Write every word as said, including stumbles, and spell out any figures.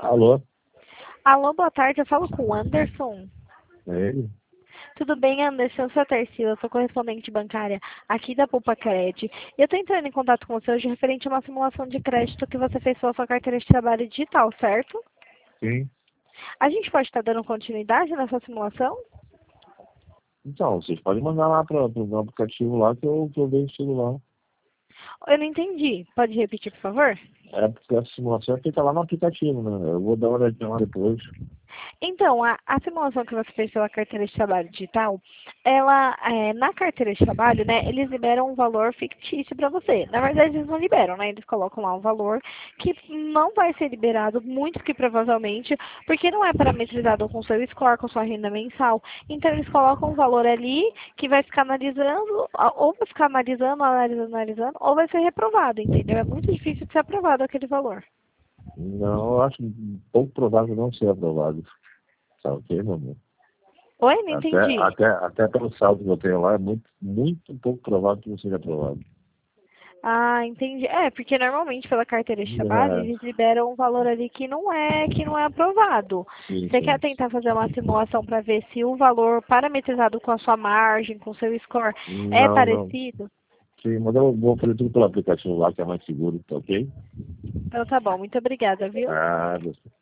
Alô? Alô, boa tarde, eu falo com o Anderson. É ele? Tudo bem, Anderson? Eu sou a Tarsila, eu sou correspondente bancária aqui da Poupa Cred. E eu estou entrando em contato com você hoje referente a uma simulação de crédito que você fez pela sua carteira de trabalho digital, certo? Sim. A gente pode estar dando continuidade nessa simulação? Então, vocês podem mandar lá para o aplicativo lá que eu, que eu vejo tudo lá. Eu não entendi. Pode repetir, por favor? É porque a simulação fica lá no aplicativo, né? Eu vou dar uma olhadinha lá depois. Então, a, a simulação que você fez pela carteira de trabalho digital, ela, é, na carteira de trabalho, né, eles liberam um valor fictício para você. Na verdade, eles não liberam, né? Eles colocam lá um valor que não vai ser liberado, muito que provavelmente, porque não é parametrizado com seu score, com sua renda mensal. Então, eles colocam um valor ali que vai ficar analisando, ou vai ficar analisando, analisando, analisando, ou vai ser reprovado, entendeu? É muito difícil de ser aprovado aquele valor. Não, eu acho pouco provável não ser aprovado. Tá ok, meu amor? Oi, não Até, entendi. até, até pelo saldo que eu tenho lá, é muito, muito pouco provável que não seja aprovado. Ah, entendi. É, porque normalmente pela carteira de trabalho É, eles liberam um valor ali que não é, que não é aprovado. sim, Você quer sim. tentar fazer uma simulação para ver se o valor parametrizado com a sua margem, com o seu score, é Não, não. parecido? Sim, mas eu vou fazer tudo pelo aplicativo lá, que é mais seguro, tá ok? Então tá bom, muito obrigada, viu? Ah,